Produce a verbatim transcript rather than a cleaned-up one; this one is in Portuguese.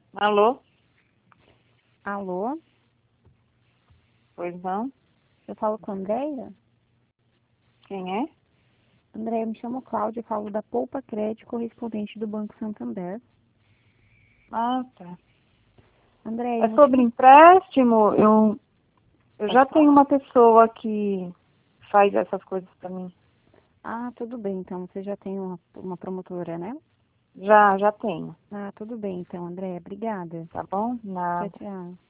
Alô? Alô? Pois não? Eu falo com a Andréia? Quem é? Andréia, me chamo Cláudia, falo da Poupa Crédito, correspondente do Banco Santander. Ah, tá. Andréia, É o sobre motivo... empréstimo? Eu, eu Pode já falar? tenho uma pessoa que faz essas coisas pra mim. Ah, tudo bem, então. Você já tem uma, uma promotora, né? Já, já tenho. Ah, tudo bem, então, Andréia. Obrigada. Tá bom? Tchau, Nada. tchau.